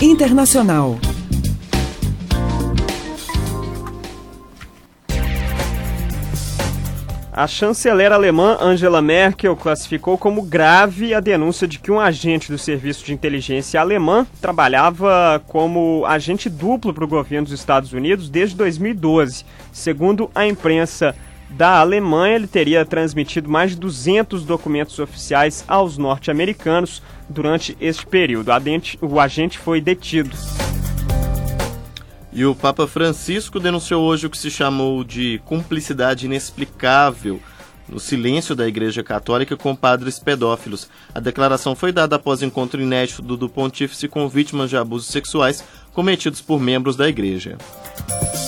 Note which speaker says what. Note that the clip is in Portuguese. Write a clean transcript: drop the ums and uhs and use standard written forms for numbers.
Speaker 1: Internacional.
Speaker 2: A chanceler alemã Angela Merkel classificou como grave a denúncia de que um agente do serviço de inteligência alemã trabalhava como agente duplo para o governo dos Estados Unidos desde 2012. Segundo a imprensa da Alemanha, ele teria transmitido mais de 200 documentos oficiais aos norte-americanos durante este período. O agente foi detido.
Speaker 3: E o Papa Francisco denunciou hoje o que se chamou de cumplicidade inexplicável no silêncio da Igreja Católica com padres pedófilos. A declaração foi dada após encontro inédito do pontífice com vítimas de abusos sexuais cometidos por membros da Igreja.